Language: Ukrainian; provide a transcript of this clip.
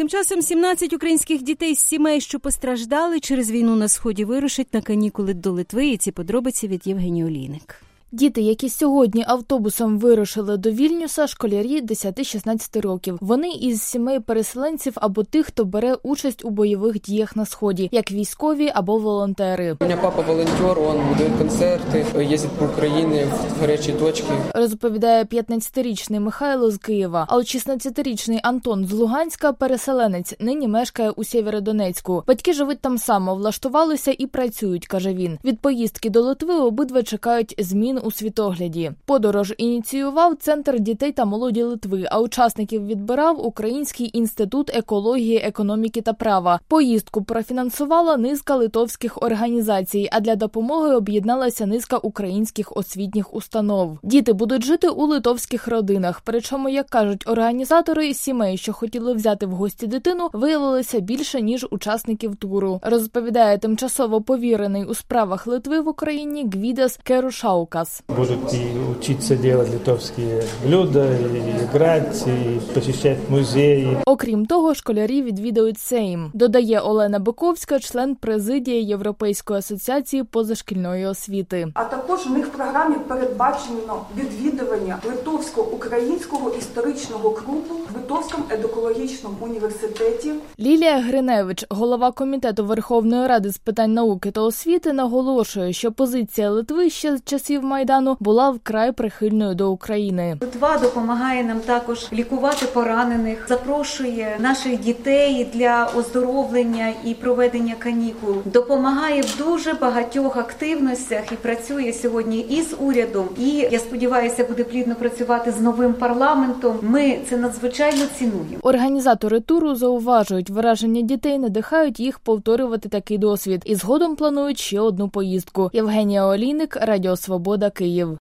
Тим часом 17 українських дітей з сімей, що постраждали через війну на Сході, вирушать на канікули до Литви. І ці подробиці від Євгенії Олійник. Діти, які сьогодні автобусом вирушили до Вільнюса, школярі 10-16 років. Вони із сімей переселенців або тих, хто бере участь у бойових діях на Сході, як військові або волонтери. У мене папа волонтер, він дає концерти, їздить по Україні в гарячі точки. Розповідає 15-річний Михайло з Києва. А от 16-річний Антон з Луганська, переселенець, нині мешкає у Сєвєродонецьку. Батьки живуть там само, влаштувалися і працюють, каже він. Від поїздки до Литви обидва чекають змін у світогляді. Подорож ініціював Центр дітей та молоді Литви, а учасників відбирав Український інститут екології, економіки та права. Поїздку профінансувала низка литовських організацій, а для допомоги об'єдналася низка українських освітніх установ. Діти будуть жити у литовських родинах, причому, як кажуть організатори, сімей, що хотіли взяти в гості дитину, виявилося більше, ніж учасників туру. Розповідає тимчасово повірений у справах Литви в Україні Гвідас Керушаукас. Будут и учиться делать литовские блюда, и играть, и посещать музеї. Окрім того, школярі відвідують Сейм, додає Олена Биковська, член президії Європейської асоціації позашкільної освіти. А також у них в програмі передбачено відвідування Литовсько-українського історичного клубу в Литовському едукологічному університеті. Лілія Гриневич, голова комітету Верховної Ради з питань науки та освіти, наголошує, що позиція Литви ще з часів Майдану була вкрай прихильною до України. Литва допомагає нам також лікувати поранених, запрошує наших дітей для оздоровлення і проведення канікул. Допомагає в дуже багатьох активностях і працює сьогодні і з урядом, і, я сподіваюся, буде плідно працювати з новим парламентом. Ми це надзвичайно цінуємо. Організатори туру зауважують, враження дітей надихають їх повторювати такий досвід. І згодом планують ще одну поїздку. Євгенія Олійник, Радіо Свобода, Київ.